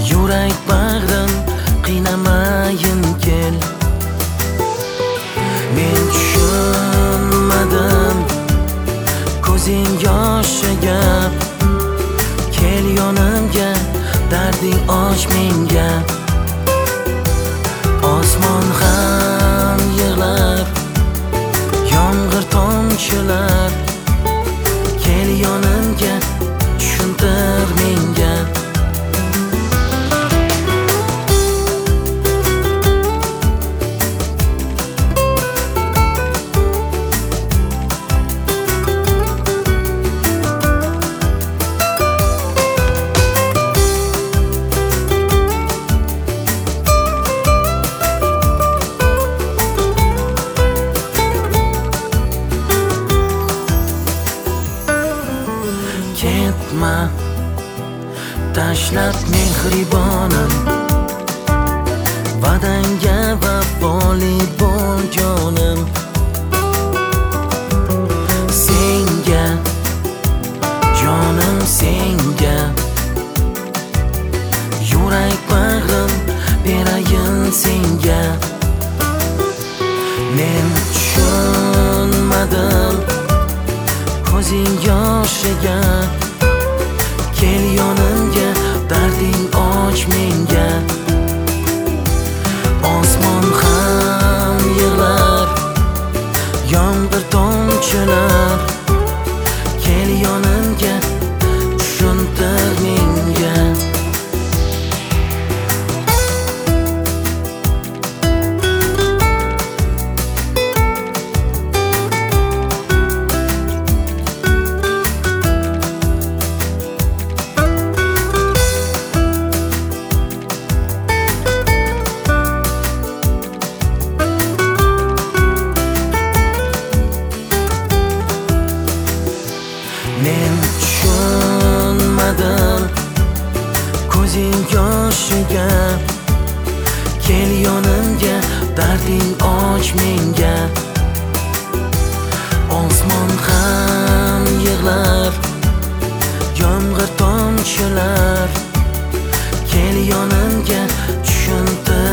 Yurak bag'rim qiynamayin kel. Men tushunmadim ko'zing yoshga gap. Kel yonimga, darding och menga. Osmon ham yig'lar, yomg'ir tomchilar. Kel yonimga, tushuntir menga. Ketma, tashlab mehribonim. Va'dangga vafoli bo'l jonim. Senga, jonim senga. Yurak bag'rim berayin senga. Men tushunmadim ko'zing yoshga. Kel yonimga, darding och menga. Osmon ham yig'lar, yomg'ir tomchilar. Kel yonimga, tushuntir menga. Men tushunmadim ko'zing yoshga. Kel yonimga, darding och menga. Osmon ham yig'lar, yomg'ir tomchilar. Kel yonimga, tushuntir